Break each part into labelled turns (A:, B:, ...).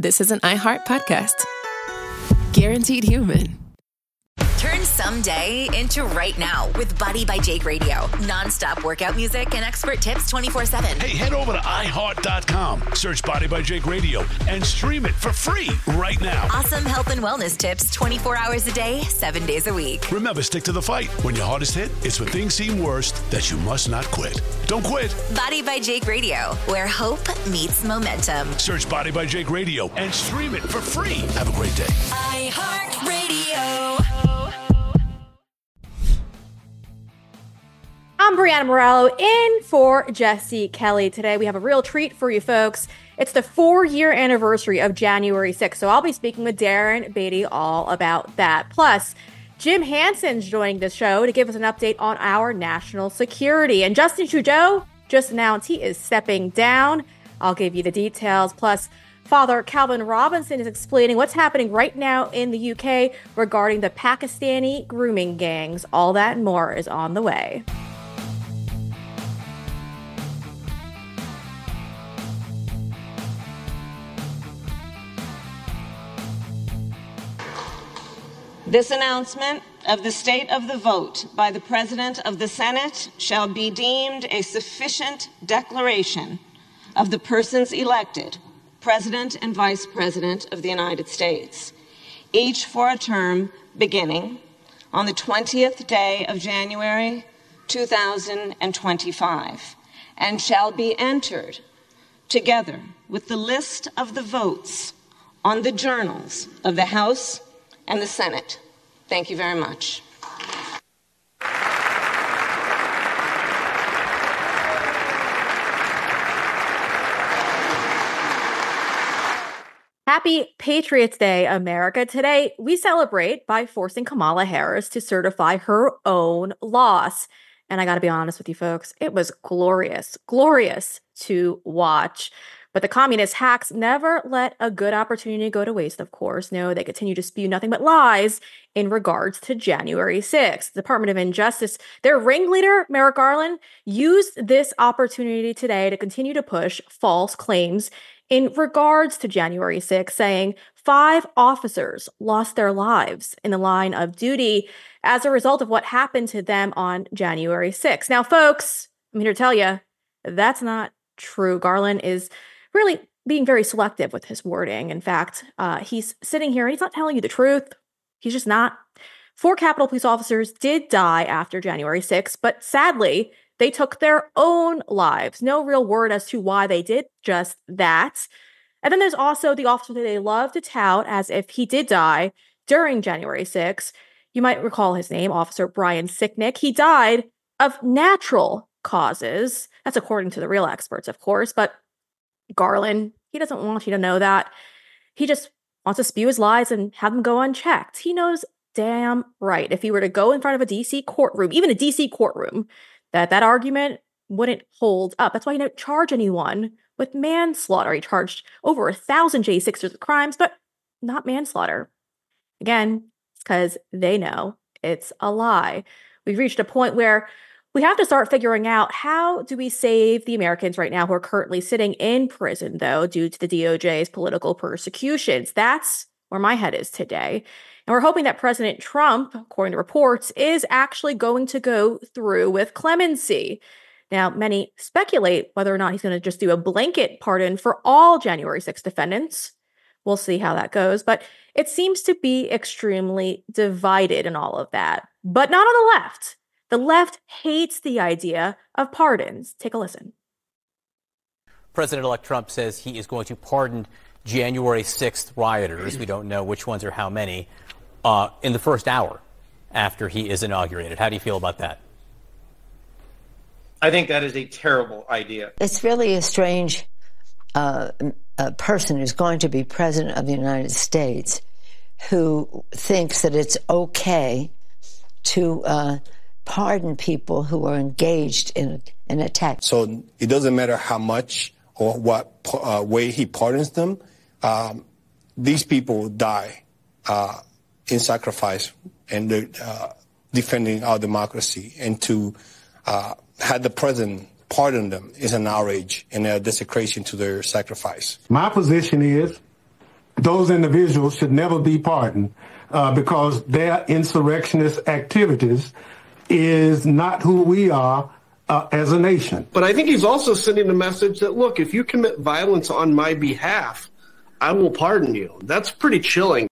A: this is an iHeart podcast. Guaranteed human.
B: Turn someday into right now with Body by Jake Radio. Non-stop workout music and expert tips 24/7.
C: Hey, head over to iHeart.com, search Body by Jake Radio, and stream it for free right now.
B: Awesome health and wellness tips 24 hours a day, 7 days a week.
C: Remember, stick to the fight. When your hardest hit, it's when things seem worst that you must not quit. Don't quit.
B: Body by Jake Radio, where hope meets momentum.
C: Search Body by Jake Radio and stream it for free. Have a great day.
B: iHeart Radio.
D: I'm Brianna Morello in for Jesse Kelly. Today we have a real treat for you folks. It's the 4-year anniversary of January 6th, so I'll be speaking with Darren Beatty all about that. Plus, Jim Hanson's joining the show to give us an update on our national security. And Justin Trudeau just announced he is stepping down. I'll give you the details. Plus, Father Calvin Robinson is explaining what's happening right now in the UK regarding the Pakistani grooming gangs. All that and more is on the way.
E: This announcement of the state of the vote by the President of the Senate shall be deemed a sufficient declaration of the persons elected, President and Vice President of the United States, each for a term beginning on the 20th day of January 2025, and shall be entered together with the list of the votes on the journals of the House and the Senate. Thank you very much.
D: Happy Patriots Day, America. Today, we celebrate by forcing Kamala Harris to certify her own loss. And I got to be honest with you folks, it was glorious to watch. But the communist hacks never let a good opportunity go to waste, of course. No, they continue to spew nothing but lies in regards to January 6th. The Department of Injustice, their ringleader, Merrick Garland, used this opportunity today to continue to push false claims in regards to January 6th, saying 5 officers lost their lives in the line of duty as a result of what happened to them on January 6th. Now, folks, I'm here to tell you that's not true. Garland is really being very selective with his wording. In fact, he's sitting here and he's not telling you the truth. He's just not. 4 Capitol Police officers did die after January 6th, but sadly, they took their own lives. No real word as to why they did just that. And then there's also the officer that they love to tout as if he did die during January 6th. You might recall his name, Officer Brian Sicknick. He died of natural causes. That's according to the real experts, of course, but Garland, he doesn't want you to know that. He just wants to spew his lies and have them go unchecked. He knows damn right if he were to go in front of a DC courtroom, even a DC courtroom, that argument wouldn't hold up. That's why he didn't charge anyone with manslaughter. He charged over 1,000 J6ers with crimes, but not manslaughter. Again, it's because they know it's a lie. We've reached a point where we have to start figuring out how do we save the Americans right now who are currently sitting in prison, though, due to the DOJ's political persecutions. That's where my head is today. And we're hoping that President Trump, according to reports, is actually going to go through with clemency. Now, many speculate whether or not he's going to just do a blanket pardon for all January 6th defendants. We'll see how that goes. But it seems to be extremely divided in all of that. But not on the left. The left hates the idea of pardons. Take a listen.
F: President-elect Trump says he is going to pardon January 6th rioters, we don't know which ones or how many, in the first hour after he is inaugurated. How do you feel about that?
G: I think that is a terrible idea.
H: It's really a strange person who's going to be president of the United States who thinks that it's okay to pardon people who are engaged in an attack.
I: So it doesn't matter how much or what way he pardons them. These people die in sacrifice and defending our democracy. And to have the president pardon them is an outrage and a desecration to their sacrifice.
J: My position is those individuals should never be pardoned because their insurrectionist activities is not who we are as a nation.
K: But I think he's also sending a message that, look, if you commit violence on my behalf, I will pardon you. That's pretty chilling.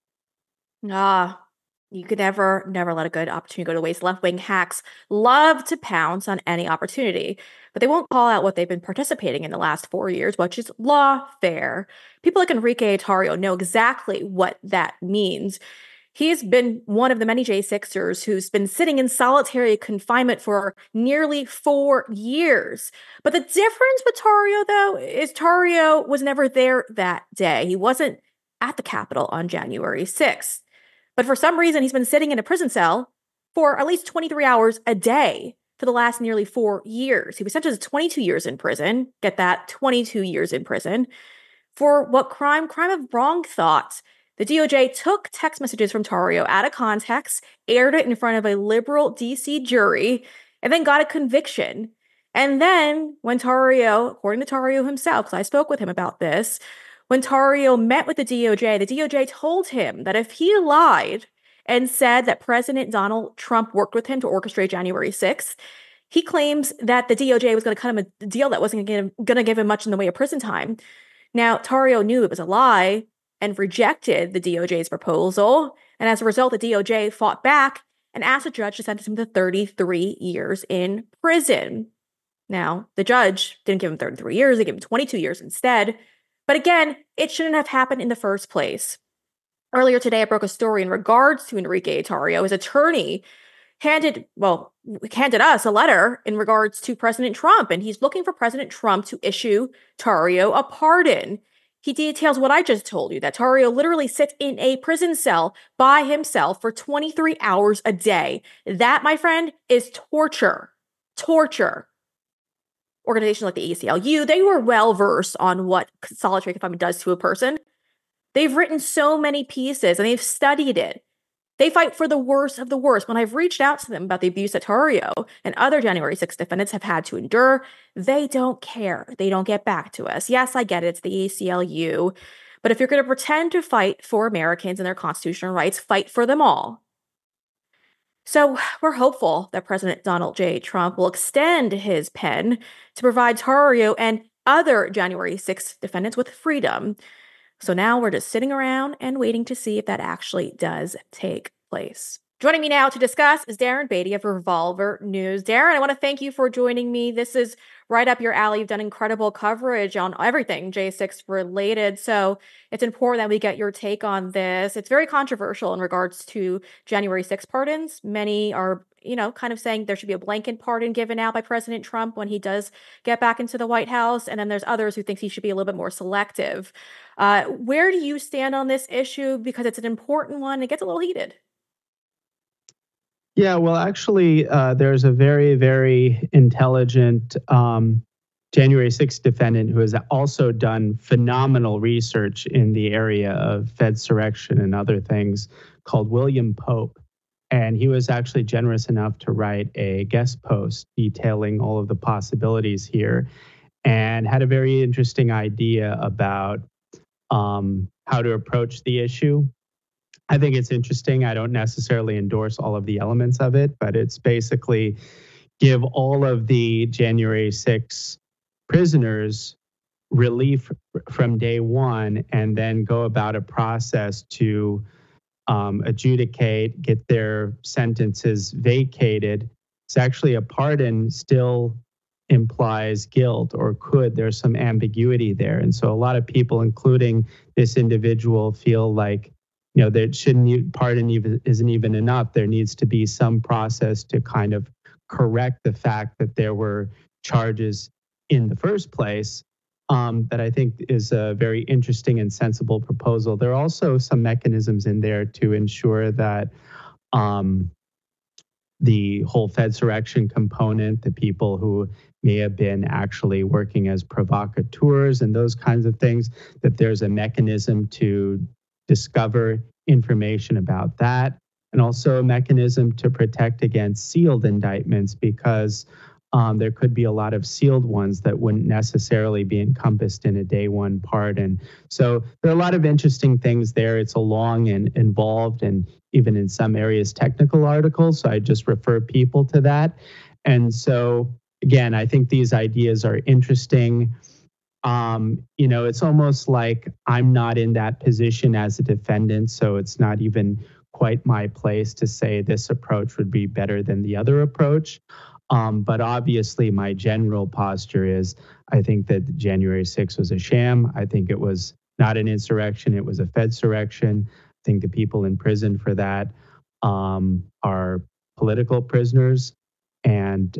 D: You could never let a good opportunity go to waste. Left-wing hacks love to pounce on any opportunity, but they won't call out what they've been participating in the last 4 years, which is lawfare. People like Enrique Tarrio know exactly what that means. He's been one of the many J6ers who's been sitting in solitary confinement for nearly 4 years. But the difference with Tarrio, though, is Tarrio was never there that day. He wasn't at the Capitol on January 6th. But for some reason, he's been sitting in a prison cell for at least 23 hours a day for the last nearly 4 years. He was sentenced to 22 years in prison. Get that, 22 years in prison. For what crime? Crime of wrong thought. The DOJ took text messages from Tarrio out of context, aired it in front of a liberal DC jury, and then got a conviction. And then when Tarrio, according to Tarrio himself, because I spoke with him about this, when Tarrio met with the DOJ told him that if he lied and said that President Donald Trump worked with him to orchestrate January 6th, he claims that the DOJ was going to cut him a deal that wasn't going to give him much in the way of prison time. Now, Tarrio knew it was a lie and rejected the DOJ's proposal. And as a result, the DOJ fought back and asked the judge to sentence him to 33 years in prison. Now, the judge didn't give him 33 years, they gave him 22 years instead. But again, it shouldn't have happened in the first place. Earlier today, I broke a story in regards to Enrique Tarrio. His attorney handed us a letter in regards to President Trump, and he's looking for President Trump to issue Tarrio a pardon. He details what I just told you, that Tarrio literally sits in a prison cell by himself for 23 hours a day. That, my friend, is torture. Torture. Organizations like the ACLU, they were well-versed on what solitary confinement does to a person. They've written so many pieces and they've studied it. They fight for the worst of the worst. When I've reached out to them about the abuse that Tarrio and other January 6th defendants have had to endure, they don't care. They don't get back to us. Yes, I get it. It's the ACLU. But if you're going to pretend to fight for Americans and their constitutional rights, fight for them all. So we're hopeful that President Donald J. Trump will extend his pen to provide Tarrio and other January 6th defendants with freedom. So now we're just sitting around and waiting to see if that actually does take place. Joining me now to discuss is Darren Beatty of Revolver News. Darren, I want to thank you for joining me. This is right up your alley. You've done incredible coverage on everything J6 related. So it's important that we get your take on this. It's very controversial in regards to January 6 pardons. Many are, kind of saying there should be a blanket pardon given out by President Trump when he does get back into the White House. And then there's others who think he should be a little bit more selective. Where do you stand on this issue? Because it's an important one. It gets a little heated.
L: Yeah, well, actually, there's a very, very intelligent January 6th defendant who has also done phenomenal research in the area of Fedsurrection and other things called William Pope. And he was actually generous enough to write a guest post detailing all of the possibilities here and had a very interesting idea about how to approach the issue. I think it's interesting. I don't necessarily endorse all of the elements of it, but it's basically give all of the January 6 prisoners relief from day one and then go about a process to adjudicate, get their sentences vacated. It's actually a pardon still implies guilt or could. There's some ambiguity there. And so a lot of people, including this individual, feel like that pardon isn't even enough. There needs to be some process to kind of correct the fact that there were charges in the first place. That I think is a very interesting and sensible proposal. There are also some mechanisms in there to ensure that the whole Fedsurrection component, the people who may have been actually working as provocateurs and those kinds of things, that there's a mechanism to discover information about that, and also a mechanism to protect against sealed indictments, because There could be a lot of sealed ones that wouldn't necessarily be encompassed in a day one pardon. So there are a lot of interesting things there. It's a long and involved and even in some areas technical article. So I just refer people to that. And so again, I think these ideas are interesting. It's almost like I'm not in that position as a defendant, so it's not even quite my place to say this approach would be better than the other approach. But obviously, my general posture is I think that January 6th was a sham. I think it was not an insurrection. It was a Fedsurrection. I think the people in prison for that are political prisoners and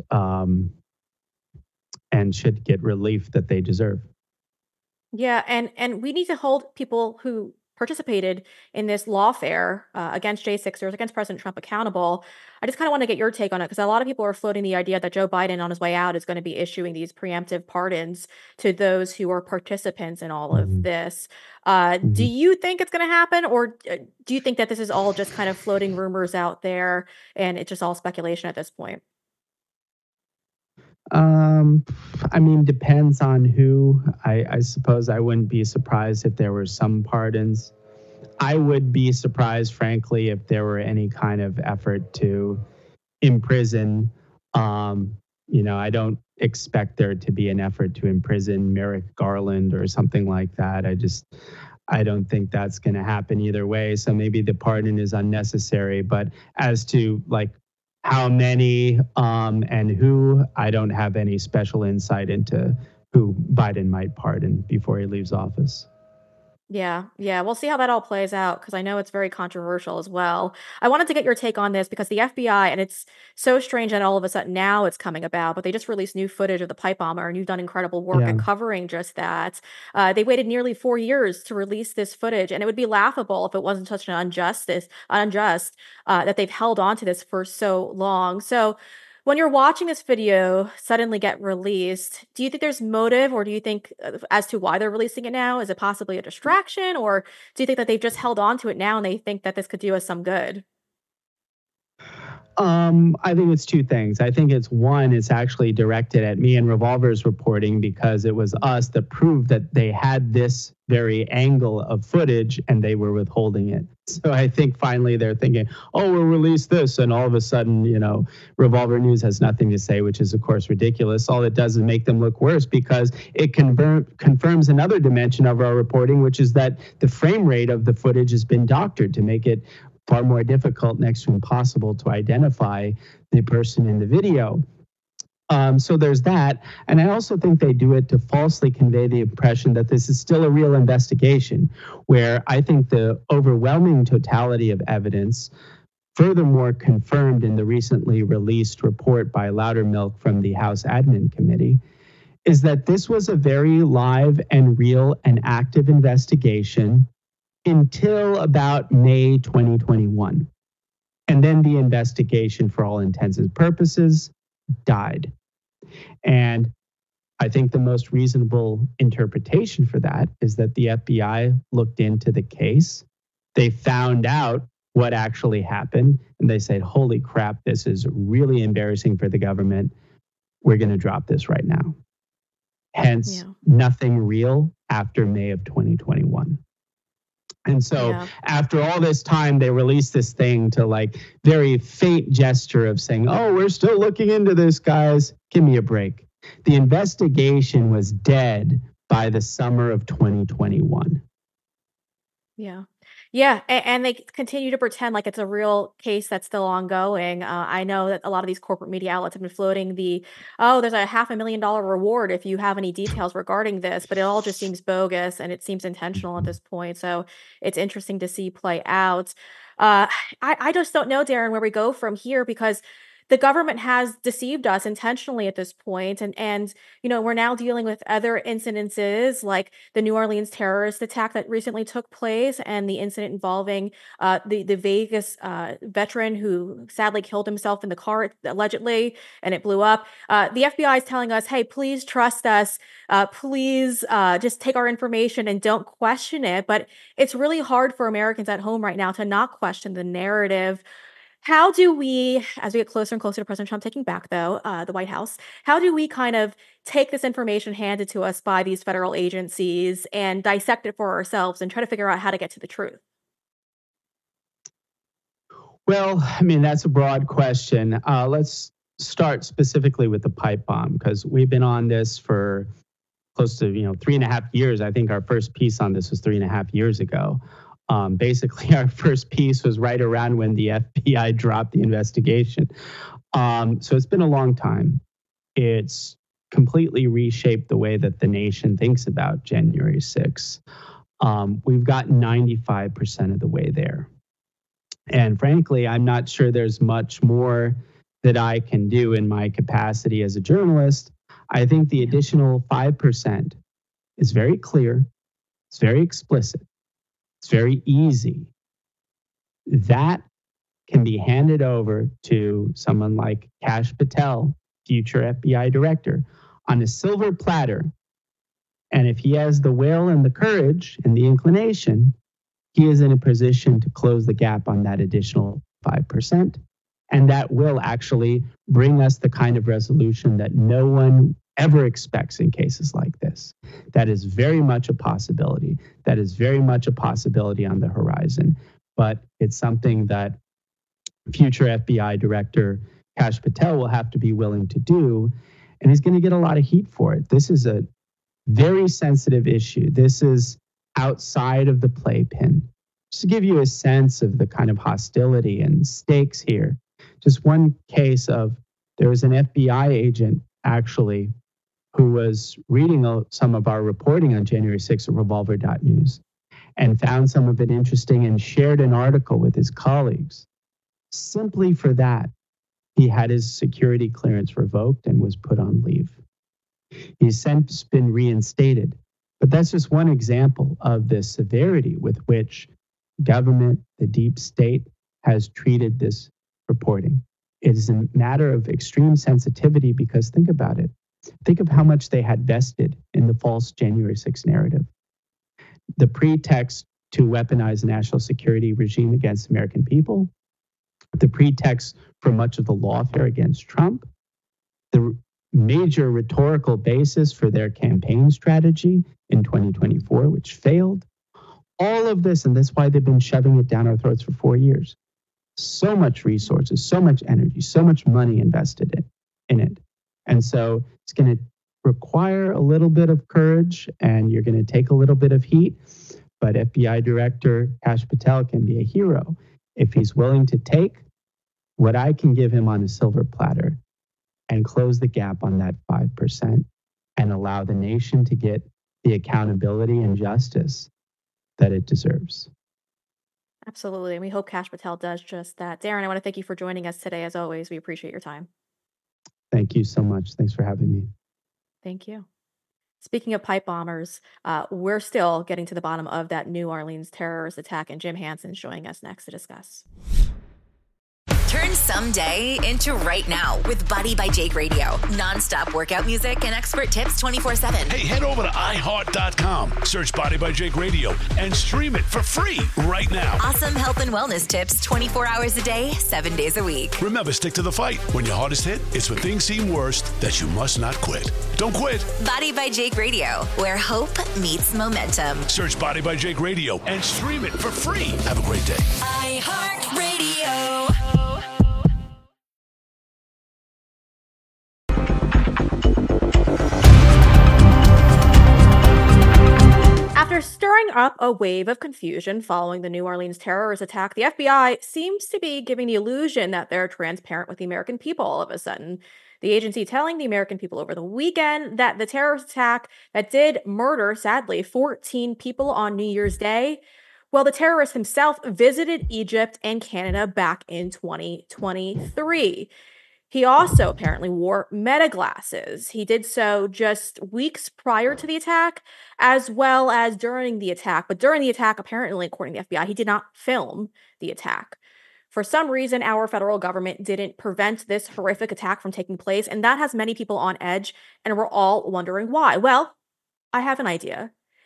L: should get relief that they deserve.
D: Yeah, and we need to hold people who participated in this lawfare against J6ers, against President Trump accountable. I just kind of want to get your take on it because a lot of people are floating the idea that Joe Biden on his way out is going to be issuing these preemptive pardons to those who are participants in all of this. Do you think it's going to happen, or do you think that this is all just kind of floating rumors out there and it's just all speculation at this point?
L: Depends on who. I suppose I wouldn't be surprised if there were some pardons. I would be surprised, frankly, if there were any kind of effort to imprison. I don't expect there to be an effort to imprison Merrick Garland or something like that. I don't think that's going to happen either way. So maybe the pardon is unnecessary. But as to how many and who, I don't have any special insight into who Biden might pardon before he leaves office.
D: Yeah. We'll see how that all plays out because I know it's very controversial as well. I wanted to get your take on this because the FBI, and it's so strange that all of a sudden now it's coming about, but they just released new footage of the pipe bomber and you've done incredible work at covering just that. They waited nearly 4 years to release this footage, and it would be laughable if it wasn't such an unjust that they've held on to this for so long. So when you're watching this video suddenly get released, do you think there's motive, or do you think as to why they're releasing it now? Is it possibly a distraction, or do you think that they've just held on to it now and they think that this could do us some good?
L: I think it's two things. I think it's one, it's actually directed at me and Revolver's reporting because it was us that proved that they had this very angle of footage and they were withholding it. So I think finally they're thinking, oh, we'll release this. And all of a sudden, Revolver News has nothing to say, which is, of course, ridiculous. All it does is make them look worse because it confirms another dimension of our reporting, which is that the frame rate of the footage has been doctored to make it far more difficult, next to impossible, to identify the person in the video. So there's that. And I also think they do it to falsely convey the impression that this is still a real investigation, where I think the overwhelming totality of evidence, furthermore confirmed in the recently released report by Loudermilk from the House Admin Committee, is that this was a very live and real and active investigation until about May 2021. And then the investigation, for all intents and purposes, died. And I think the most reasonable interpretation for that is that the FBI looked into the case. They found out what actually happened, and they said, holy crap, this is really embarrassing for the government. We're going to drop this right now. Hence, nothing real after May of 2021. And so after all this time, they released this thing to very faint gesture of saying, oh, we're still looking into this, guys. Give me a break. The investigation was dead by the summer of 2021.
D: Yeah, and they continue to pretend like it's a real case that's still ongoing. I know that a lot of these corporate media outlets have been floating there's a $500,000 reward if you have any details regarding this, but it all just seems bogus and it seems intentional at this point. So it's interesting to see play out. I just don't know, Darren, where we go from here because the government has deceived us intentionally at this point. And we're now dealing with other incidences like the New Orleans terrorist attack that recently took place and the incident involving the Vegas veteran who sadly killed himself in the car, allegedly, and it blew up. The FBI is telling us, hey, please trust us. Please just take our information and don't question it. But it's really hard for Americans at home right now to not question the narrative. How do we, as we get closer and closer to President Trump taking back, though, the White House, how do we kind of take this information handed to us by these federal agencies and dissect it for ourselves and try to figure out how to get to the truth?
L: Well, I mean, that's a broad question. Let's start specifically with the pipe bomb, because we've been on this for close to 3.5 years. I think our first piece on this was 3.5 years ago. Basically, our first piece was right around when the FBI dropped the investigation. So it's been a long time. It's completely reshaped the way that the nation thinks about January 6th. We've gotten 95% of the way there. And frankly, I'm not sure there's much more that I can do in my capacity as a journalist. I think the additional 5% is very clear. It's very explicit. It's very easy. That can be handed over to someone like Kash Patel, future FBI director, on a silver platter. And if he has the will and the courage and the inclination, he is in a position to close the gap on that additional 5%. And that will actually bring us the kind of resolution that no one ever expects in cases like this. That is very much a possibility. That is very much a possibility on the horizon. But it's something that future FBI Director Kash Patel will have to be willing to do. And he's going to get a lot of heat for it. This is a very sensitive issue. This is outside of the playpen. Just to give you a sense of the kind of hostility and stakes here, just one case of there was an FBI agent actually who was reading some of our reporting on January 6th at Revolver.news and found some of it interesting and shared an article with his colleagues. Simply for that, he had his security clearance revoked and was put on leave. He's since been reinstated. But that's just one example of the severity with which government, the deep state, has treated this reporting. It is a matter of extreme sensitivity because think about it. Think of how much they had vested in the false January 6th narrative. The pretext to weaponize the national security regime against American people, the pretext for much of the lawfare against Trump, the major rhetorical basis for their campaign strategy in 2024, which failed. All of this, and that's why they've been shoving it down our throats for 4 years. So much resources, so much energy, so much money invested in it. And so it's going to require a little bit of courage and you're going to take a little bit of heat. But FBI Director Kash Patel can be a hero if he's willing to take what I can give him on a silver platter and close the gap on that 5% and allow the nation to get the accountability and justice that it deserves.
D: Absolutely. And we hope Kash Patel does just that. Darren, I want to thank you for joining us today. As always, we appreciate your time.
L: Thank you so much. Thanks for having me.
D: Thank you. Speaking of pipe bombers, we're still getting to the bottom of that New Orleans terrorist attack, and Jim Hanson's joining us next to discuss.
B: Turn someday into right now with Body by Jake Radio. Non-stop workout music and expert tips 24/7.
C: Hey, head over to iHeart.com, search Body by Jake Radio, and stream it for free right now.
B: Awesome health and wellness tips 24 hours a day, 7 days a week.
C: Remember, stick to the fight. When your hardest hit, it's when things seem worst that you must not quit. Don't quit.
B: Body by Jake Radio, where hope meets momentum.
C: Search Body by Jake Radio and stream it for free. Have a great day.
B: iHeartRadio.
D: After stirring up a wave of confusion following the New Orleans terrorist attack, the FBI seems to be giving the illusion that they're transparent with the American people all of a sudden. The agency telling the American people over the weekend that the terrorist attack that did murder, sadly, 14 people on New Year's Day, well, the terrorist himself visited Egypt and Canada back in 2023. He also apparently wore meta glasses. He did so just weeks prior to the attack, as well as during the attack. But during the attack, apparently, according to the FBI, he did not film the attack. For some reason, our federal government didn't prevent this horrific attack from taking place, and that has many people on edge, and we're all wondering why. Well, I have an idea.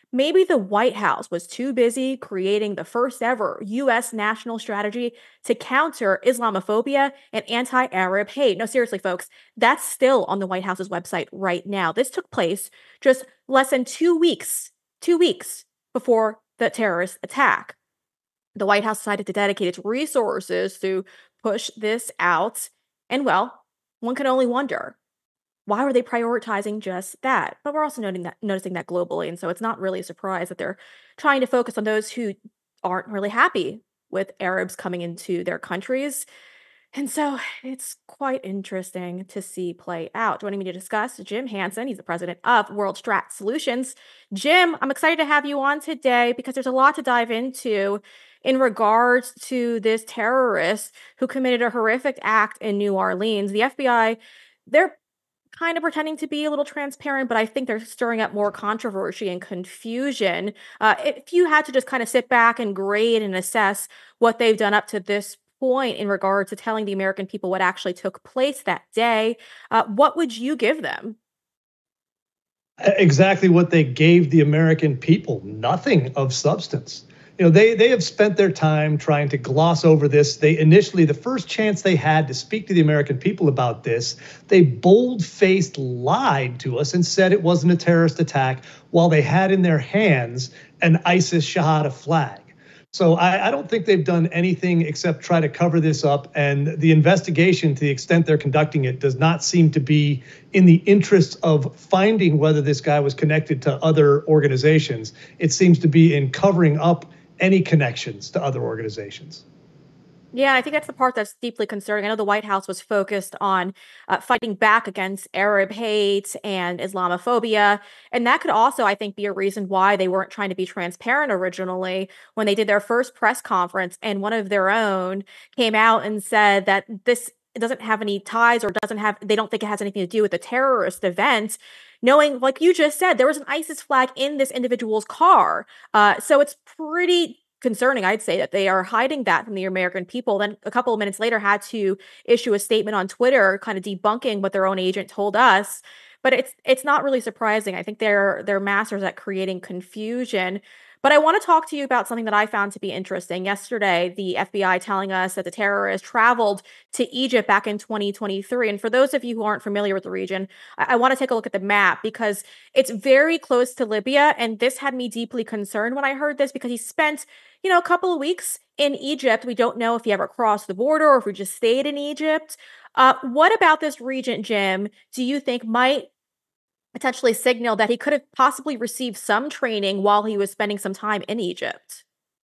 D: maybe the White House was too busy creating the first ever U.S. national strategy to counter Islamophobia and anti-Arab hate. No, seriously, folks, that's still on the White House's website right now. This took place just less than 2 weeks before the terrorist attack. The White House decided to dedicate its resources to push this out. And well, one can only wonder, why were they prioritizing just that? But we're also noticing that globally. And so it's not really a surprise that they're trying to focus on those who aren't really happy with Arabs coming into their countries. And so it's quite interesting to see play out. Joining me to discuss, Jim Hansen. He's the president of World Strat Solutions. Jim, I'm excited to have you on today because there's a lot to dive into in regards to this terrorist who committed a horrific act in New Orleans. The FBI, they're kind of pretending to be a little transparent, but I think they're stirring up more controversy and confusion. If you had to just kind of sit back and grade and assess what they've done up to this point in regard to telling the American people what actually took place that day, what would you give them?
M: Exactly what they gave the American people, nothing of substance. You know, they have spent their time trying to gloss over this. They initially, the first chance they had to speak to the American people about this, they bold-faced lied to us and said it wasn't a terrorist attack while they had in their hands an ISIS Shahada flag. So I don't think they've done anything except try to cover this up. And the investigation, to the extent they're conducting it, does not seem to be in the interest of finding whether this guy was connected to other organizations. It seems to be in covering up any connections to other organizations.
D: Yeah, I think that's the part that's deeply concerning. I know the White House was focused on fighting back against Arab hate and Islamophobia. And that could also, I think, be a reason why they weren't trying to be transparent originally when they did their first press conference. And one of their own came out and said that this doesn't have any ties or they don't think it has anything to do with the terrorist event. Knowing, like you just said, there was an ISIS flag in this individual's car. So it's pretty concerning, I'd say, that they are hiding that from the American people. Then a couple of minutes later had to issue a statement on Twitter kind of debunking what their own agent told us. But it's not really surprising. I think they're masters at creating confusion. But I want to talk to you about something that I found to be interesting. Yesterday, the FBI telling us that the terrorist traveled to Egypt back in 2023. And for those of you who aren't familiar with the region, I want to take a look at the map because it's very close to Libya. And this had me deeply concerned when I heard this because he spent, a couple of weeks in Egypt. We don't know if he ever crossed the border or if he just stayed in Egypt. What about this region, Jim, do you think might potentially signal that he could have possibly received some training while he was spending some time in Egypt?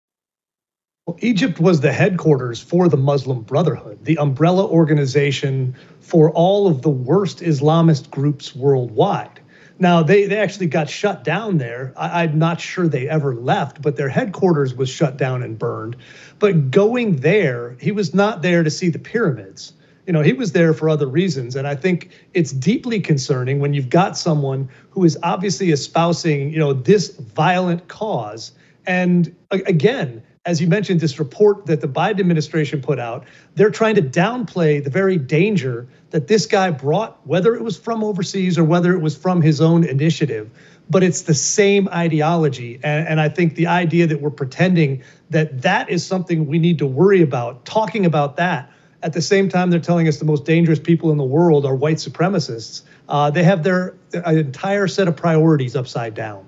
M: Well, Egypt was the headquarters for the Muslim Brotherhood, the umbrella organization for all of the worst Islamist groups worldwide. Now, they actually got shut down there. I'm not sure they ever left, but their headquarters was shut down and burned. But going there, he was not there to see the pyramids. He was there for other reasons. And I think it's deeply concerning when you've got someone who is obviously espousing, this violent cause. And again, as you mentioned, this report that the Biden administration put out, they're trying to downplay the very danger that this guy brought, whether it was from overseas or whether it was from his own initiative. But it's the same ideology. And I think the idea that we're pretending that is something we need to worry about, talking about that, at the same time, they're telling us the most dangerous people in the world are white supremacists. They have their entire set of priorities upside down.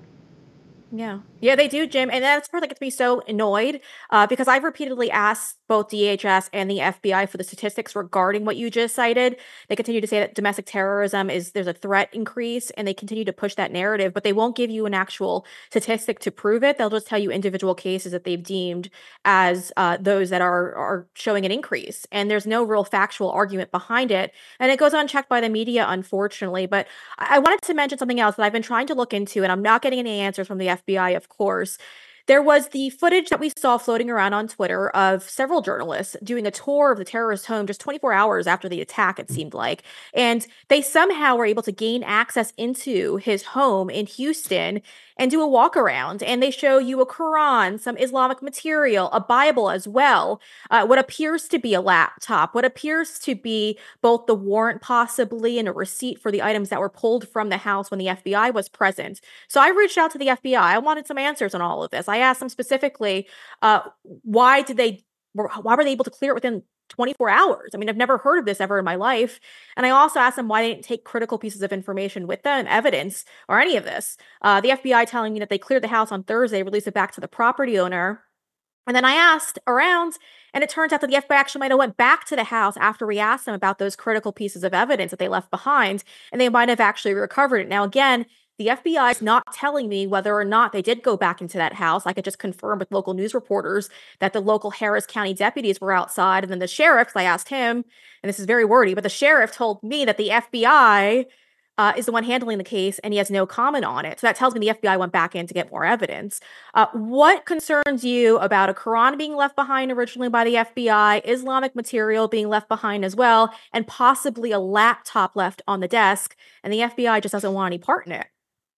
D: Yeah, they do, Jim. And that's where I get to be so annoyed because I've repeatedly asked both DHS and the FBI for the statistics regarding what you just cited. They continue to say that domestic terrorism there's a threat increase, and they continue to push that narrative, but they won't give you an actual statistic to prove it. They'll just tell you individual cases that they've deemed as those that are showing an increase. And there's no real factual argument behind it. And it goes unchecked by the media, unfortunately. But I wanted to mention something else that I've been trying to look into, and I'm not getting any answers from the FBI, of course. There was the footage that we saw floating around on Twitter of several journalists doing a tour of the terrorist home just 24 hours after the attack, it seemed like. And they somehow were able to gain access into his home in Houston and do a walk around. And they show you a Quran, some Islamic material, a Bible as well, what appears to be a laptop, what appears to be both the warrant possibly and a receipt for the items that were pulled from the house when the FBI was present. So I reached out to the FBI. I wanted some answers on all of this. I asked them specifically, why were they able to clear it within 24 hours? I mean, I've never heard of this ever in my life. And I also asked them why they didn't take critical pieces of information with them, evidence, or any of this. The FBI telling me that they cleared the house on Thursday, released it back to the property owner. And then I asked around, and it turns out that the FBI actually might have went back to the house after we asked them about those critical pieces of evidence that they left behind, and they might have actually recovered it. Now, again, the FBI is not telling me whether or not they did go back into that house. I could just confirm with local news reporters that the local Harris County deputies were outside. And then the sheriff, I asked him, and this is very wordy, but the sheriff told me that the FBI is the one handling the case and he has no comment on it. So that tells me the FBI went back in to get more evidence. What concerns you about a Quran being left behind originally by the FBI, Islamic material being left behind as well, and possibly a laptop left on the desk, and the FBI just doesn't want any part in it?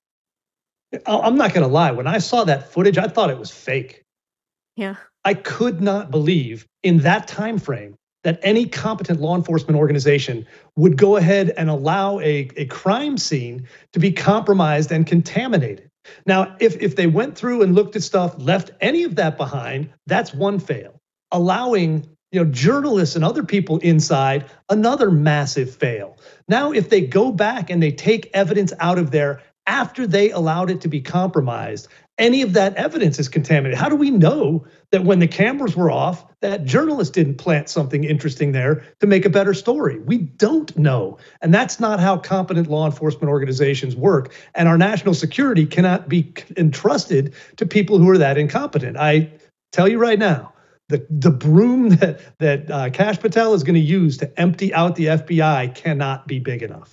M: I'm not going to lie. When I saw that footage, I thought it was fake.
D: Yeah.
M: I could not believe in that time frame that any competent law enforcement organization would go ahead and allow a crime scene to be compromised and contaminated. Now, if they went through and looked at stuff, left any of that behind, that's one fail. Allowing journalists and other people inside, another massive fail. Now, if they go back and they take evidence out of there after they allowed it to be compromised, any of that evidence is contaminated. How do we know that when the cameras were off, that journalists didn't plant something interesting there to make a better story? We don't know. And that's not how competent law enforcement organizations work. And our national security cannot be entrusted to people who are that incompetent. I tell you right now, the broom that Kash Patel is going to use to empty out the FBI cannot be big enough.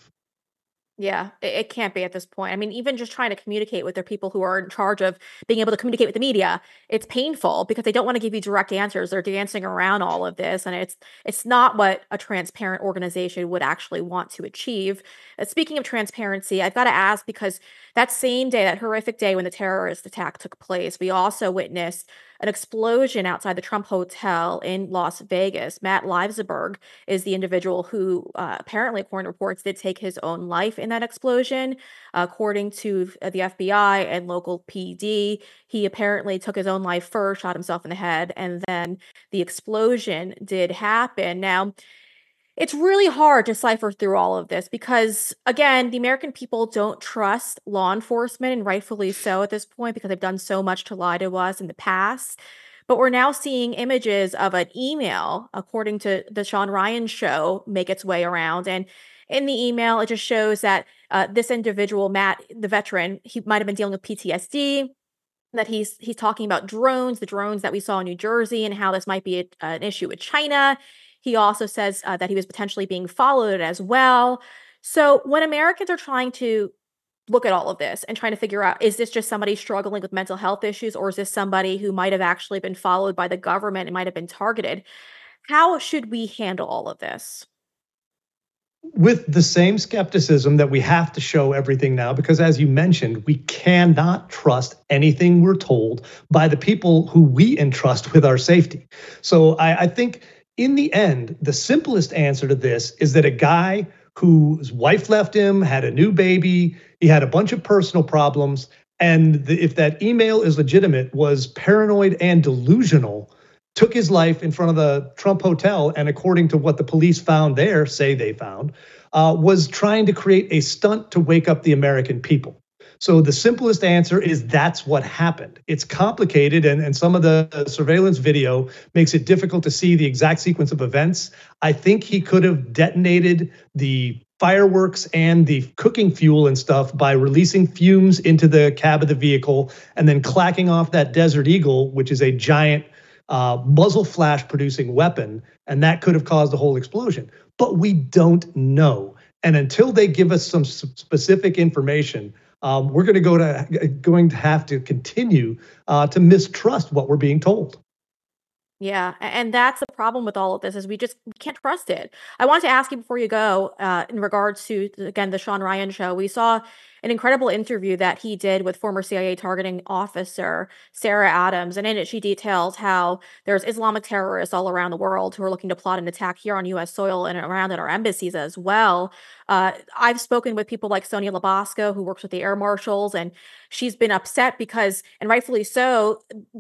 D: Yeah, it can't be at this point. I mean, even just trying to communicate with their people who are in charge of being able to communicate with the media, it's painful because they don't want to give you direct answers. They're dancing around all of this, and it's not what a transparent organization would actually want to achieve. Speaking of transparency, I've got to ask, because that same day, that horrific day when the terrorist attack took place, we also witnessed an explosion outside the Trump Hotel in Las Vegas. Matt Livesberg is the individual who apparently, according to reports, did take his own life in that explosion. According to the FBI and local PD, he apparently took his own life first, shot himself in the head, and then the explosion did happen. Now, it's really hard to cipher through all of this because, again, the American people don't trust law enforcement, and rightfully so at this point, because they've done so much to lie to us in the past. But we're now seeing images of an email, according to the Sean Ryan show, make its way around. And in the email, it just shows that this individual, Matt, the veteran, he might have been dealing with PTSD, that he's talking about drones, the drones that we saw in New Jersey, and how this might be an issue with China. He also says that he was potentially being followed as well. So when Americans are trying to look at all of this and trying to figure out, is this just somebody struggling with mental health issues, or is this somebody who might have actually been followed by the government and might have been targeted? How should we handle all of this?
M: With the same skepticism that we have to show everything now, because as you mentioned, we cannot trust anything we're told by the people who we entrust with our safety. So I think in the end, the simplest answer to this is that a guy whose wife left him, had a new baby, he had a bunch of personal problems, and if that email is legitimate, was paranoid and delusional, took his life in front of the Trump Hotel, and according to what the police found there, was trying to create a stunt to wake up the American people. So the simplest answer is that's what happened. It's complicated, and some of the surveillance video makes it difficult to see the exact sequence of events. I think he could have detonated the fireworks and the cooking fuel and stuff by releasing fumes into the cab of the vehicle and then clacking off that Desert Eagle, which is a giant muzzle flash producing weapon, and that could have caused the whole explosion. But we don't know. And until they give us some specific information, we're going to have to continue to mistrust what we're being told.
D: Yeah, and that's the problem with all of this is we can't trust it. I want to ask you before you go, in regards to again the Sean Ryan show. We saw an incredible interview that he did with former CIA targeting officer Sarah Adams, and in it she details how there's Islamic terrorists all around the world who are looking to plot an attack here on U.S. soil and around at our embassies as well. I've spoken with people like Sonia Labasco, who works with the air marshals, and she's been upset because, and rightfully so,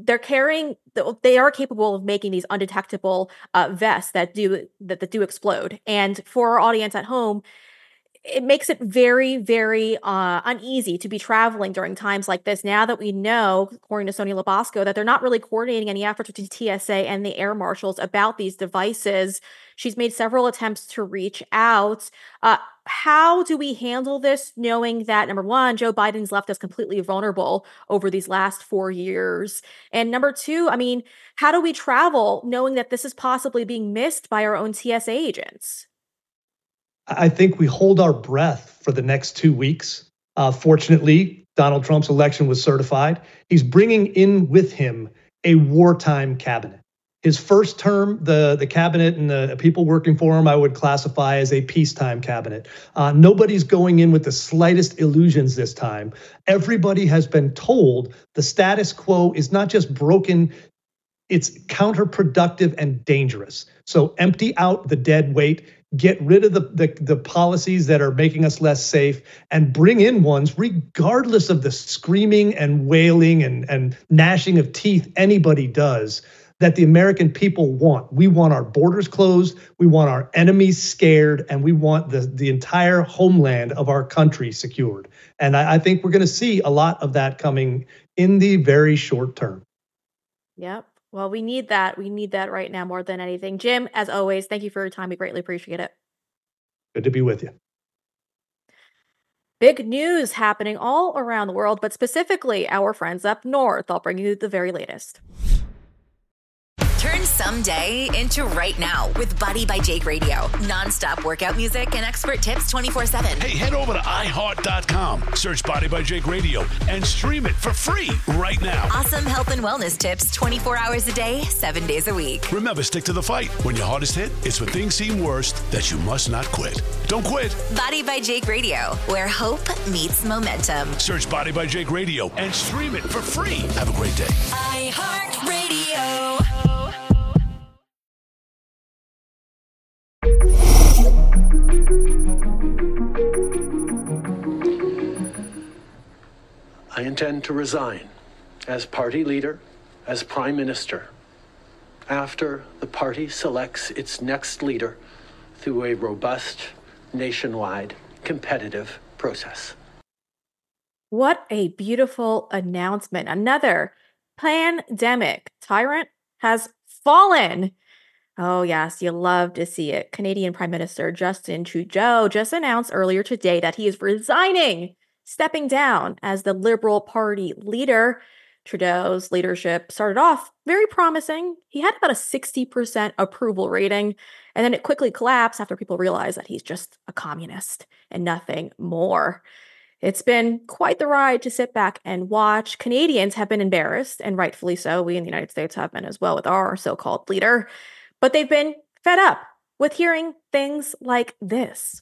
D: they are capable of making these undetectable vests that do explode. And for our audience at home, it makes it very, very uneasy to be traveling during times like this. Now that we know, according to Sonia Labasco, that they're not really coordinating any efforts with the TSA and the air marshals about these devices. She's made several attempts to reach out. How do we handle this, knowing that, number one, Joe Biden's left us completely vulnerable over these last 4 years? And number two, I mean, how do we travel knowing that this is possibly being missed by our own TSA agents?
M: I think we hold our breath for the next 2 weeks. Fortunately, Donald Trump's election was certified. He's bringing in with him a wartime cabinet. His first term, the cabinet and the people working for him, I would classify as a peacetime cabinet. Nobody's going in with the slightest illusions this time. Everybody has been told the status quo is not just broken, it's counterproductive and dangerous. So empty out the dead weight. Get rid of the policies that are making us less safe and bring in ones regardless of the screaming and wailing and gnashing of teeth anybody does that the American people want. We want our borders closed, we want our enemies scared, and we want the entire homeland of our country secured. And I think we're going to see a lot of that coming in the very short term.
D: Yep. Well, we need that. We need that right now more than anything. Jim, as always, thank you for your time. We greatly appreciate it.
M: Good to be with you.
D: Big news happening all around the world, but specifically our friends up north. I'll bring you the very latest.
B: Turn someday into right now with Body by Jake Radio. Non-stop workout music and expert tips 24/7.
C: Hey, head over to iHeart.com, search Body by Jake Radio, and stream it for free right now.
B: Awesome health and wellness tips 24 hours a day, 7 days a week.
C: Remember, stick to the fight. When your hardest hit, it's when things seem worst that you must not quit. Don't quit.
B: Body by Jake Radio, where hope meets momentum.
C: Search Body by Jake Radio and stream it for free. Have a great day.
B: iHeartRadio.
N: I intend to resign as party leader, as prime minister, after the party selects its next leader through a robust, nationwide, competitive process.
D: What a beautiful announcement. Another pandemic tyrant has fallen. Oh, yes, you love to see it. Canadian Prime Minister Justin Trudeau just announced earlier today that he is resigning, stepping down as the Liberal Party leader. Trudeau's leadership started off very promising. He had about a 60% approval rating, and then it quickly collapsed after people realized that he's just a communist and nothing more. It's been quite the ride to sit back and watch. Canadians have been embarrassed, and rightfully so. We in the United States have been as well with our so-called leader, but they've been fed up with hearing things like this.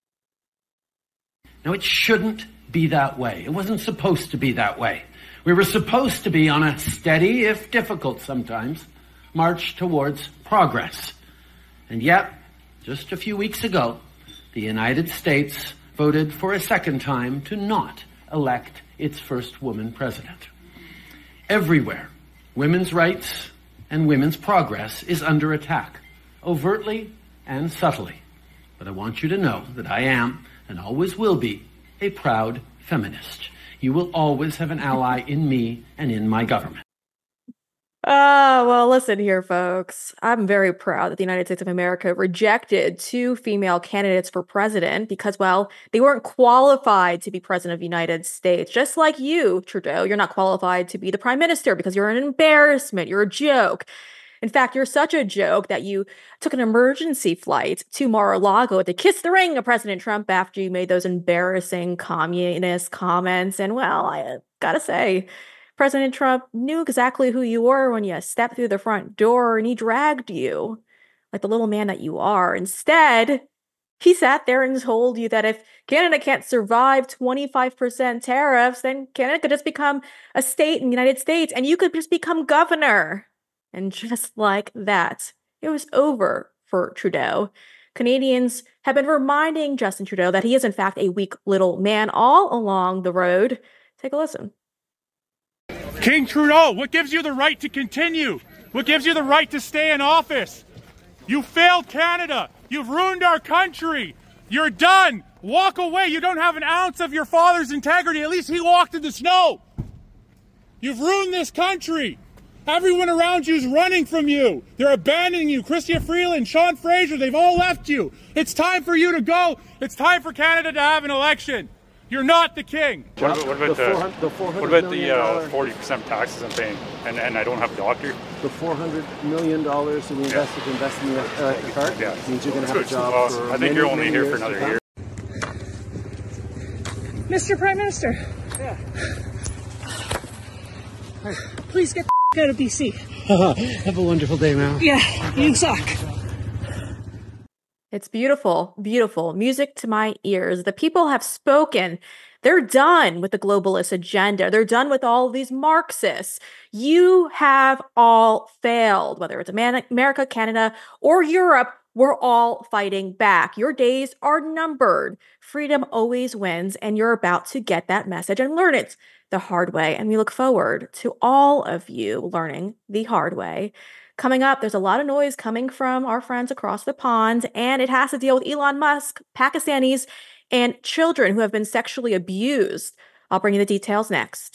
O: Now, it shouldn't be that way. It wasn't supposed to be that way. We were supposed to be on a steady, if difficult sometimes, march towards progress. And yet, just a few weeks ago, the United States voted for a second time to not elect its first woman president. Everywhere, women's rights and women's progress is under attack, overtly and subtly. But I want you to know that I am, and always will be, a proud feminist. You will always have an ally in me and in my government.
D: Well, listen here, folks. I'm very proud that the United States of America rejected 2 female candidates for president because, well, they weren't qualified to be president of the United States. Just like you, Trudeau, you're not qualified to be the prime minister because you're an embarrassment. You're a joke. In fact, you're such a joke that you took an emergency flight to Mar-a-Lago to kiss the ring of President Trump after you made those embarrassing communist comments. And well, I gotta say, President Trump knew exactly who you were when you stepped through the front door, and he dragged you like the little man that you are. Instead, he sat there and told you that if Canada can't survive 25% tariffs, then Canada could just become a state in the United States and you could just become governor. And just like that, it was over for Trudeau. Canadians have been reminding Justin Trudeau that he is in fact a weak little man all along the road. Take a listen.
P: King Trudeau, what gives you the right to continue? What gives you the right to stay in office? You failed Canada. You've ruined our country. You're done. Walk away. You don't have an ounce of your father's integrity. At least he walked in the snow. You've ruined this country. Everyone around you is running from you. They're abandoning you. Chrystia Freeland, Sean Fraser, they've all left you. It's time for you to go. It's time for Canada to have an election. You're not the king.
Q: What about the 40% taxes I'm paying, and I don't have a doctor?
R: The $400 million in the invest in the car means you're going to have a job for
Q: I think you're only here for another year.
S: Mr. Prime Minister.
R: Yeah.
S: Please get the out of BC.
R: Have a wonderful day, man.
S: Yeah, you suck.
D: It's beautiful, beautiful. Music to my ears. The people have spoken. They're done with the globalist agenda. They're done with all of these Marxists. You have all failed, whether it's America, Canada, or Europe. We're all fighting back. Your days are numbered. Freedom always wins, and you're about to get that message and learn it the hard way. And we look forward to all of you learning the hard way. Coming up, there's a lot of noise coming from our friends across the pond, and it has to deal with Elon Musk, Pakistanis, and children who have been sexually abused. I'll bring you the details next.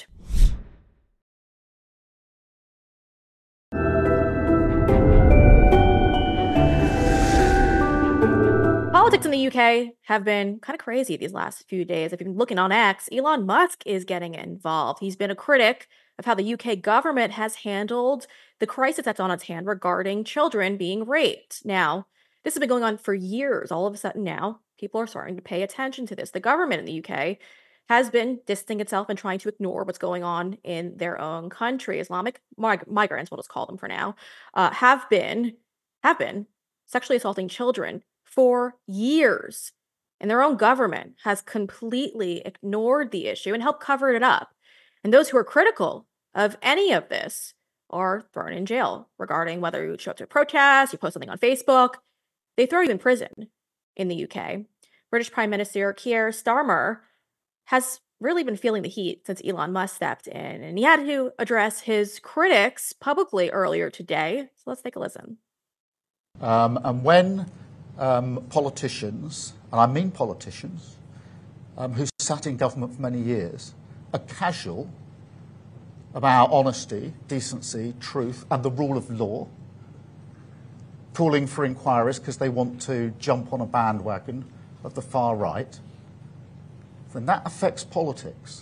D: Politics in the UK have been kind of crazy these last few days. If you've been looking on X, Elon Musk is getting involved. He's been a critic of how the UK government has handled the crisis that's on its hand regarding children being raped. Now, this has been going on for years. All of a sudden now, people are starting to pay attention to this. The government in the UK has been distancing itself and trying to ignore what's going on in their own country. Islamic migrants, we'll just call them for now, have been sexually assaulting children for years. And their own government has completely ignored the issue and helped cover it up. And those who are critical of any of this are thrown in jail regarding whether you show up to a protest, you post something on Facebook. They throw you in prison in the UK. British Prime Minister Keir Starmer has really been feeling the heat since Elon Musk stepped in, and he had to address his critics publicly earlier today. So let's take a listen.
T: And when politicians, and I mean politicians, who sat in government for many years, are casual about honesty, decency, truth, and the rule of law, calling for inquiries because they want to jump on a bandwagon of the far right, then that affects politics.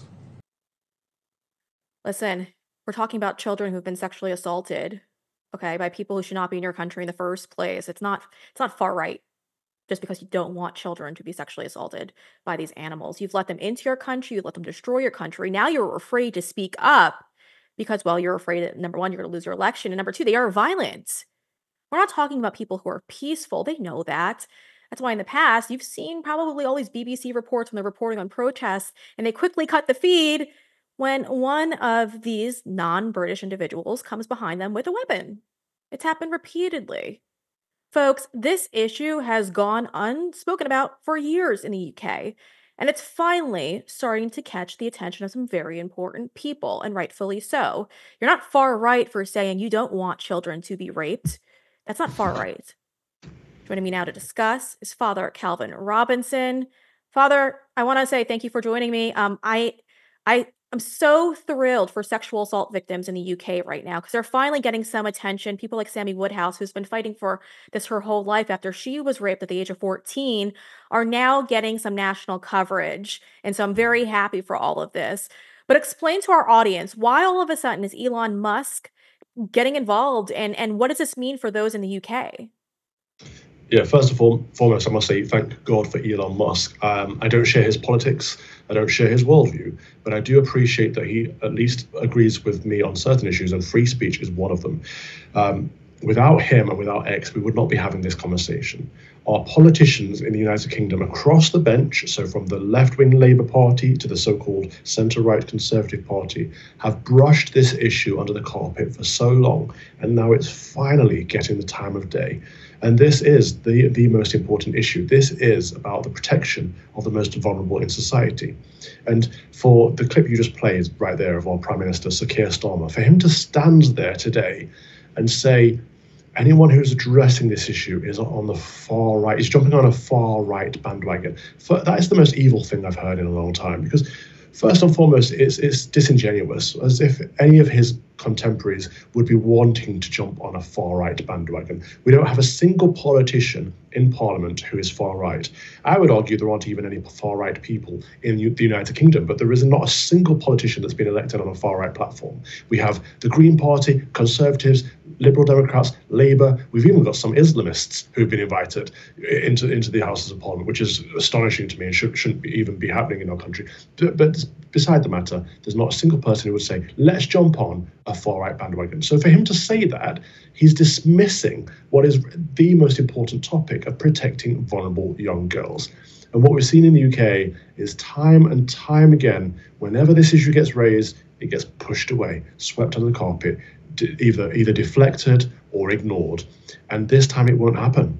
D: Listen, we're talking about children who've been sexually assaulted, okay, by people who should not be in your country in the first place. It's not far right just because you don't want children to be sexually assaulted by these animals. You've let them into your country, you let them destroy your country. Now you're afraid to speak up because, well, you're afraid that, number one, you're going to lose your election, and number two, they are violent. We're not talking about people who are peaceful. They know that. That's why in the past, you've seen probably all these BBC reports when they're reporting on protests, and they quickly cut the feed when one of these non-British individuals comes behind them with a weapon. It's happened repeatedly. Folks, this issue has gone unspoken about for years in the UK, and it's finally starting to catch the attention of some very important people, and rightfully so. You're not far right for saying you don't want children to be raped. That's not far right. Joining me now to discuss is Father Calvin Robinson. Father, I want to say thank you for joining me. I'm so thrilled for sexual assault victims in the UK right now because they're finally getting some attention. People like Sammy Woodhouse, who's been fighting for this her whole life after she was raped at the age of 14, are now getting some national coverage. And so I'm very happy for all of this. But explain to our audience, why all of a sudden is Elon Musk getting involved, and what does this mean for those in the UK?
U: Yeah, first and foremost, I must say thank God for Elon Musk. I don't share his politics, I don't share his worldview, but I do appreciate that he at least agrees with me on certain issues, and free speech is one of them. Without him and without X, we would not be having this conversation. Our politicians in the United Kingdom across the bench, so from the left-wing Labour Party to the so-called centre-right Conservative Party, have brushed this issue under the carpet for so long, and now it's finally getting the time of day. And this is the most important issue. This is about the protection of the most vulnerable in society. And for the clip you just played right there of our Prime Minister, Sir Keir Starmer, for him to stand there today and say, anyone who's addressing this issue is on the far right, is jumping on a far right bandwagon. That is the most evil thing I've heard in a long time, because first and foremost, it's disingenuous, as if any of his contemporaries would be wanting to jump on a far right bandwagon. We don't have a single politician in Parliament who is far right. I would argue there aren't even any far right people in the United Kingdom, but there is not a single politician that's been elected on a far right platform. We have the Green Party, Conservatives, Liberal Democrats, Labour. We've even got some Islamists who've been invited into the Houses of Parliament, which is astonishing to me and shouldn't even be happening in our country. But beside the matter, there's not a single person who would say, let's jump on a far-right bandwagon. So for him to say that, he's dismissing what is the most important topic of protecting vulnerable young girls. And what we've seen in the UK is time and time again, whenever this issue gets raised, it gets pushed away, swept under the carpet, either deflected or ignored. And this time it won't happen.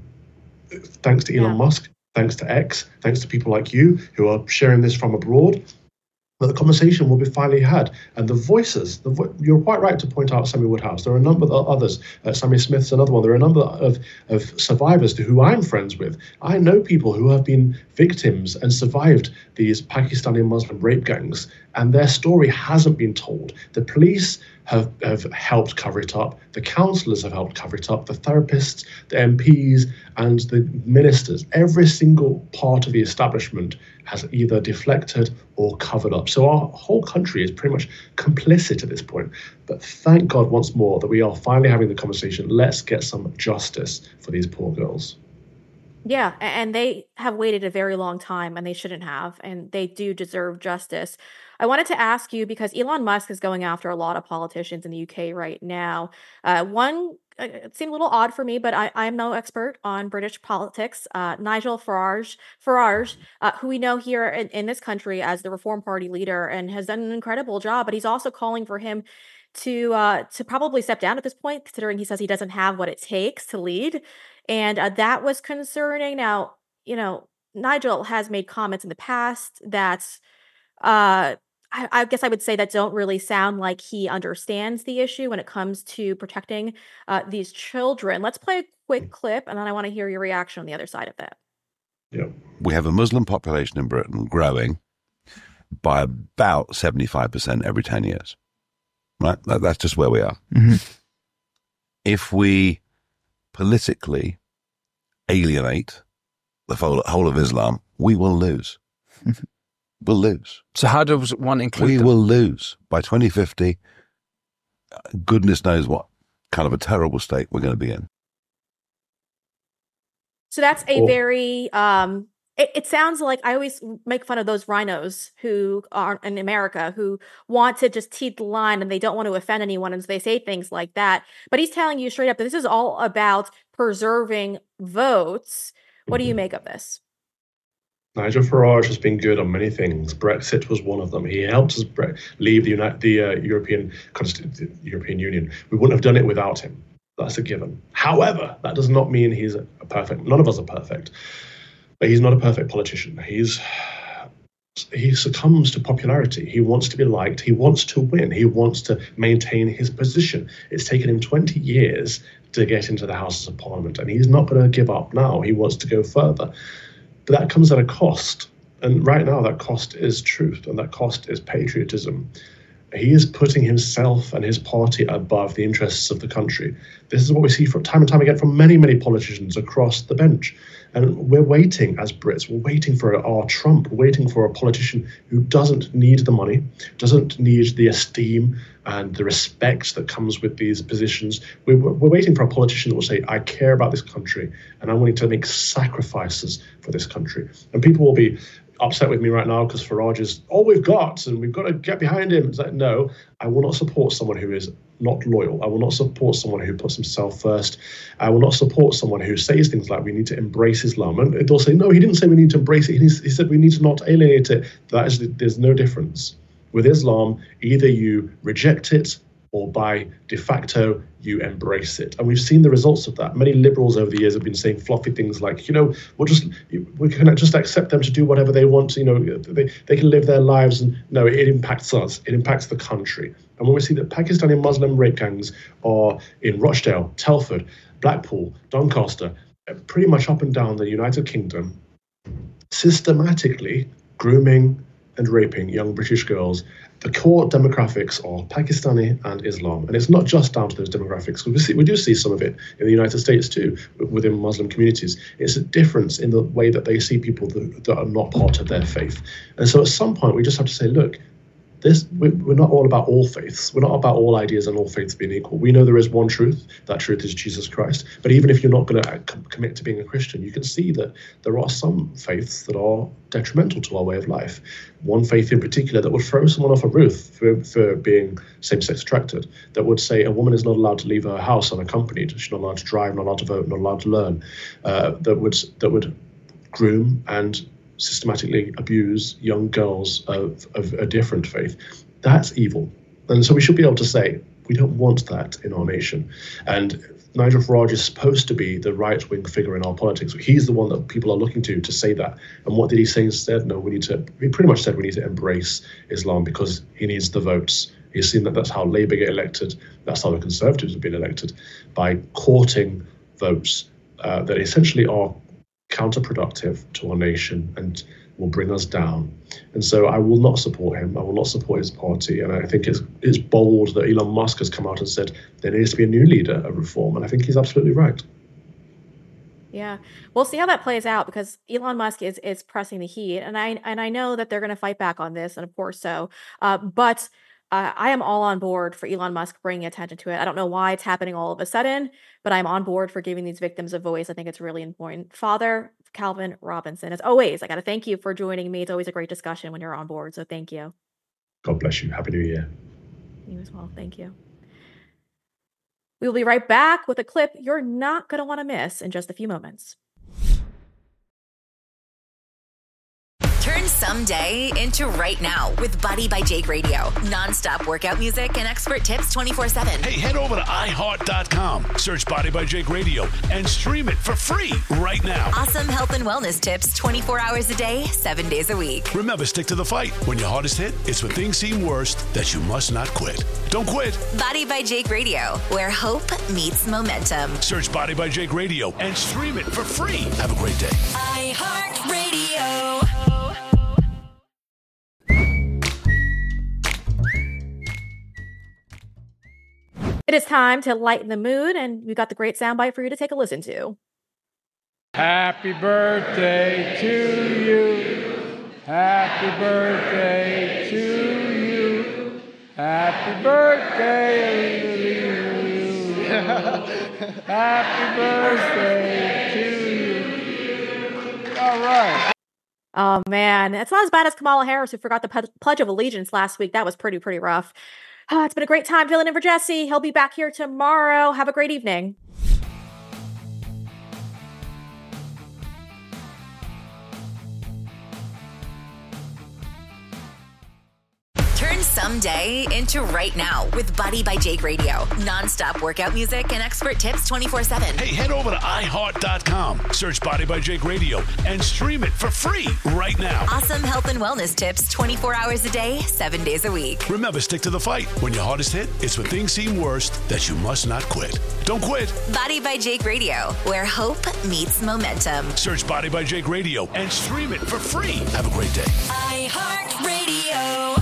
U: Thanks to Elon Musk, thanks to X, thanks to people like you who are sharing this from abroad, but the conversation will be finally had. And the voices, you're quite right to point out Sammy Woodhouse. There are a number of others. Sammy Smith's another one. There are a number of survivors who I'm friends with. I know people who have been victims and survived these Pakistani Muslim rape gangs, and their story hasn't been told. The police have helped cover it up. The counsellors have helped cover it up. The therapists, the MPs, and the ministers. Every single part of the establishment has either deflected or covered up. So our whole country is pretty much complicit at this point. But thank God once more that we are finally having the conversation. Let's get some justice for these poor girls.
D: Yeah, and they have waited a very long time, and they shouldn't have, and they do deserve justice. I wanted to ask you, because Elon Musk is going after a lot of politicians in the UK right now. It seemed a little odd for me, but I'm no expert on British politics. Nigel Farage, who we know here in this country as the Reform Party leader and has done an incredible job, but he's also calling for him to probably step down at this point, considering he says he doesn't have what it takes to lead. And that was concerning. Now, Nigel has made comments in the past that I guess I would say that don't really sound like he understands the issue when it comes to protecting these children. Let's play a quick clip, and then I want to hear your reaction on the other side of that.
U: Yeah.
V: We have a Muslim population in Britain growing by about 75% every 10 years. Right? That's just where we are.
W: Mm-hmm.
V: If we politically alienate the whole of Islam, we will lose. We'll lose.
W: So how does one include
V: We
W: them?
V: will lose. By 2050, goodness knows what kind of a terrible state we're going to be in.
D: So that's a very, it sounds like, I always make fun of those rhinos who are in America who want to just teet the line and they don't want to offend anyone, and so they say things like that. But he's telling you straight up that this is all about preserving votes. What do you make of this?
U: Nigel Farage has been good on many things. Brexit was one of them. He helped us leave the European Union. We wouldn't have done it without him. That's a given. However, that does not mean he's a perfect. None of us are perfect. But he's not a perfect politician. He succumbs to popularity. He wants to be liked. He wants to win. He wants to maintain his position. It's taken him 20 years to get into the Houses of Parliament, and he's not going to give up now. He wants to go further. But that comes at a cost. And right now, that cost is truth, and that cost is patriotism. He is putting himself and his party above the interests of the country. This is what we see from time and time again from many, many politicians across the bench. And we're waiting as Brits, we're waiting for our Trump, we're waiting for a politician who doesn't need the money, doesn't need the esteem and the respect that comes with these positions. We're waiting for a politician that will say, I care about this country and I'm willing to make sacrifices for this country. And people will be upset with me right now because Farage is all we've got and we've got to get behind him. It's like, no, I will not support someone who is not loyal. I will not support someone who puts himself first. I will not support someone who says things like we need to embrace Islam. And they'll say, no, he didn't say we need to embrace it. He said we need to not alienate it. There's no difference. With Islam, either you reject it or by de facto, you embrace it. And we've seen the results of that. Many liberals over the years have been saying fluffy things like, we can just accept them to do whatever they want. They can live their lives. And no, it impacts us. It impacts the country. And when we see that Pakistani Muslim rape gangs are in Rochdale, Telford, Blackpool, Doncaster, pretty much up and down the United Kingdom, systematically grooming and raping young British girls, the core demographics are Pakistani and Islam. And it's not just down to those demographics. We do see some of it in the United States too, within Muslim communities. It's a difference in the way that they see people that are not part of their faith. And so at some point, we just have to say, look, we're not all about all faiths. We're not about all ideas and all faiths being equal. We know there is one truth. That truth is Jesus Christ. But even if you're not going to commit to being a Christian, you can see that there are some faiths that are detrimental to our way of life. One faith in particular that would throw someone off a roof for being same-sex attracted, that would say a woman is not allowed to leave her house unaccompanied. She's not allowed to drive, not allowed to vote, not allowed to learn. That would groom and systematically abuse young girls of a different faith. That's evil. And so we should be able to say, we don't want that in our nation. And Nigel Farage is supposed to be the right-wing figure in our politics. He's the one that people are looking to say that. And what did he say instead? No, he pretty much said we need to embrace Islam because he needs the votes. He's seen that that's how Labour get elected. That's how the Conservatives have been elected, by courting votes that essentially are counterproductive to our nation and will bring us down. And so I will not support him. I will not support his party. And I think it's bold that Elon Musk has come out and said there needs to be a new leader of reform. And I think he's absolutely right.
D: Yeah, we'll see how that plays out because Elon Musk is pressing the heat. And I know that they're going to fight back on this. And of course so. But I am all on board for Elon Musk bringing attention to it. I don't know why it's happening all of a sudden, but I'm on board for giving these victims a voice. I think it's really important. Father Calvin Robinson, as always, I got to thank you for joining me. It's always a great discussion when you're on board. So thank you.
U: God bless you. Happy New Year.
D: You as well. Thank you. We will be right back with a clip you're not going to want to miss in just a few moments.
B: Turn someday into right now with Body by Jake Radio. Non-stop workout music and expert tips 24/7.
C: Hey, head over to iHeart.com, search Body by Jake Radio, and stream it for free right now.
B: Awesome health and wellness tips 24 hours a day, 7 days a week.
C: Remember, stick to the fight. When your heart is hit, it's when things seem worst that you must not quit. Don't quit.
B: Body by Jake Radio, where hope meets momentum.
C: Search Body by Jake Radio and stream it for free. Have a great day.
B: iHeartRadio.
D: It is time to lighten the mood, and we've got the great soundbite for you to take a listen to.
P: Happy birthday to you. Happy birthday to you. Happy birthday to you. Happy birthday to you. All right.
D: Oh, man. It's not as bad as Kamala Harris, who forgot the Pledge of Allegiance last week. That was pretty rough. It's been a great time filling in for Jesse. He'll be back here tomorrow. Have a great evening.
B: Turn someday into right now with Body by Jake Radio. Non-stop workout music and expert tips 24/7.
C: Hey, head over to iHeart.com, search Body by Jake Radio, and stream it for free right now.
B: Awesome health and wellness tips 24 hours a day, 7 days a week.
C: Remember, stick to the fight. When your heart is hit, it's when things seem worst that you must not quit. Don't quit.
B: Body by Jake Radio, where hope meets momentum.
C: Search Body by Jake Radio and stream it for free. Have a great day.
B: iHeartRadio.